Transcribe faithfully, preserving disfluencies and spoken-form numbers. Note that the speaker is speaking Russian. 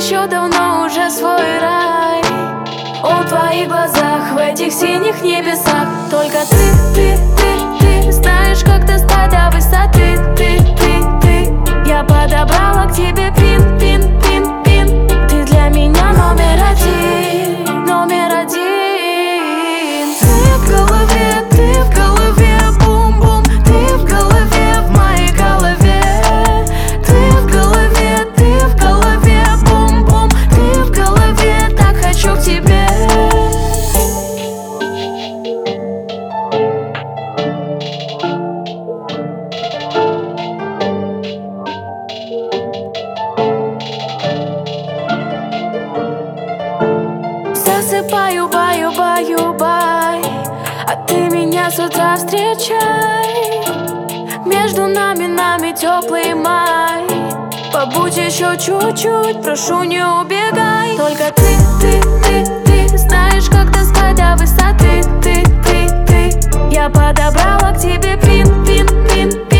хочу давно уже свой рай. Он в твоих глазах, в этих синих небесах. Только ты, ты, ты, ты знаешь, как достать до высоты. Ты, ты, ты, я подобрала к тебе пин, пин, пин, пин. Ты для меня номер один, номер один. Ты в голове, ты в голове, бум-бум. Ты в голове, в моей голове. Ты в голове, ты в голове, бум-бум. Ты в голове, так хочу к тебе. Засыпаю, баю, баю, бай, а ты меня с утра встречай. Между нами, нами теплый май. Побудь еще чуть-чуть, прошу, не убегай. Только ты, ты, ты, ты знаешь, как достать до высоты. Ты, ты, ты, я подобрала к тебе пин, пин, пин, пин.